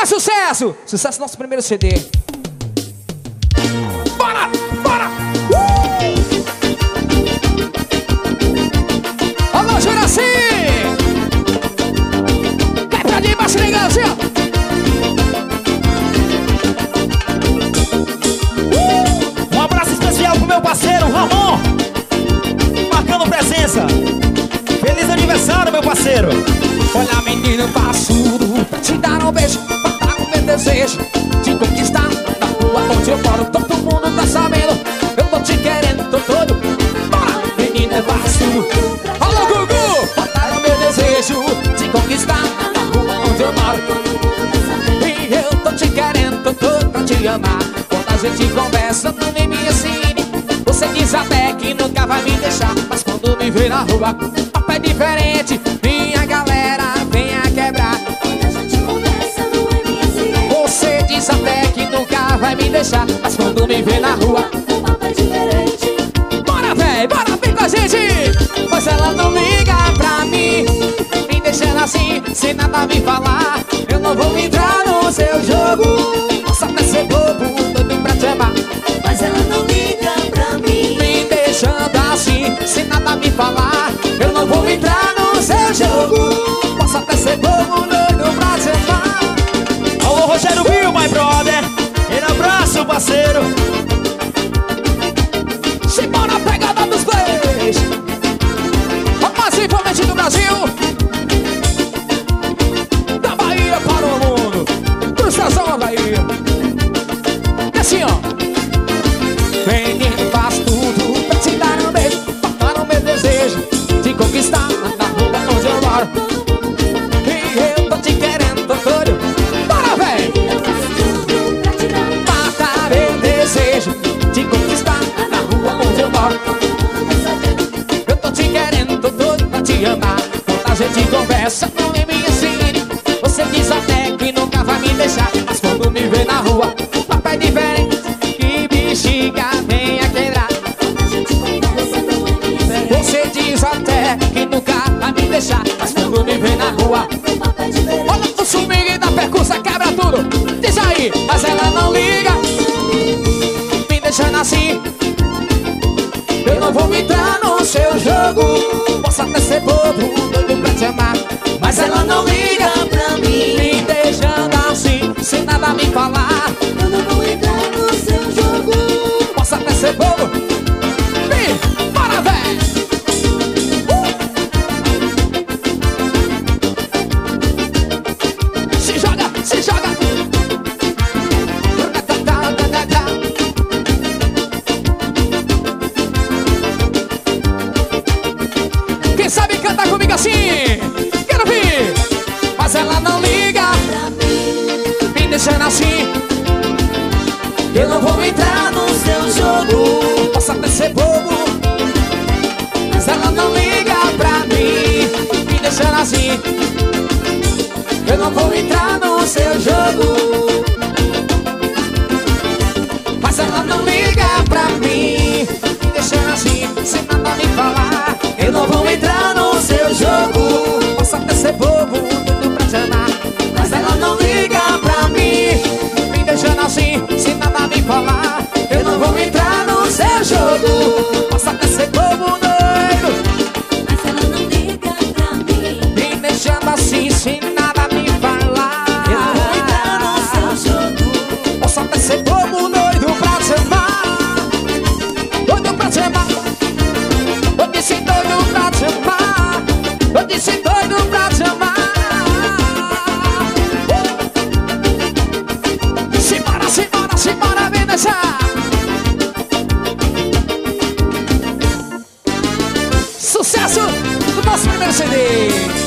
mais sucesso! Sucesso do nosso primeiro CD. Bora! Bora! Alô, Juraci! Cai pra debaixo, legal, assim, ó. Um abraço especial pro meu parceiro Ramon, marcando presença. Feliz aniversário, meu parceiro. Olha, menino, faço tudo pra te dar um beijo, matar o meu desejo de conquistar na rua onde eu moro. Todo mundo tá sabendo, eu tô te querendo, tô todo. Bora, menino, eu faço tudo. Alô, Gugu! Matar o meu desejo de conquistar na rua onde eu moro. E eu tô te querendo, tô todo pra te amar. Quando a gente conversa, tu nem me ensine. Você diz até que nunca vai me deixar, mas quando me vê na rua, papo é diferente. Minha galera vem a quebrar. Quando a gente conversa, não é minha ciência. Você diz até que nunca vai me deixar, mas quando me vê na rua, o papo é diferente. bora, véi, bora, vem com a gente. Mas ela não liga pra mim, me deixando assim, sem nada me falar. Eu não vou entrar no seu jogo, posso até ser bobo, doido pra te amar. Mas ela não liga pra mim, Me deixando assim, sem nada me falar. Eu não vou entrar no seu jogo, posso até ser bobo, doido pra te amar. Alô, Rogério Viu, my brother. Aquele abraço, parceiro. Simbora, pegada dos plays. A mais influente do Brasil, da Bahia para o mundo, Frustração da Bahia. E assim, ó. Menino, faz tudo pra te dar um beijo, matar o meu desejo de conquistar na rua onde eu moro. E eu tô te querendo, tô doido. Bora, véi! eu faço tudo pra te dar. Matar meu desejo de conquistar na rua onde eu moro. Eu tô te querendo, tô doido pra te amar. Quando a gente conversa, não me ensine. Você diz até que nunca vai me deixar, mas quando me vê na rua, o papo é diferente. Que bexiga vem a quebrar. Quando a gente conversa, não é minha ciência. Você diz até que nunca vai me deixar, mas quando me vê na rua, O papo é diferente. olha o swing da percussa, quebra tudo. Diz aí, mas ela não liga, me deixando assim. Eu não vou entrar no seu jogo, posso até ser bobo, doido pra te amar. Mas ela não liga pra mim, me deixando assim, sem nada me falar. eu não vou entrar no seu jogo. Posso até ser bobo. Vem, bora, véi! Se joga, se joga. Quem sabe canta comigo assim? Quero ver. Mas ela não liga, Pra mim, me deixando assim. eu não vou entrar no seu jogo. Posso até ser bobo, mas ela não liga pra mim, me deixando assim. Eu não vou entrar no seu jogo, mas ela não liga pra mim, me deixando assim, sem nada me falar. Eu não vou entrar no seu jogo, posso até ser bobo, tudo pra te amar. Mas ela não liga pra mim, me deixando assim, sem nada me falar. Eu não vou entrar no seu jogo, posso até ser bobo, doido. Mas ela não liga pra mim, Me deixando assim, sem nada me falar. eu não vou entrar no seu jogo. Posso até ser bobo, doido pra te amar. Doido pra te amar. Eu disse doido pra te amar. Eu disse doido pra te amar. Simbora, simbora, simbora, vem dançar. Sucesso do nosso primeiro CD.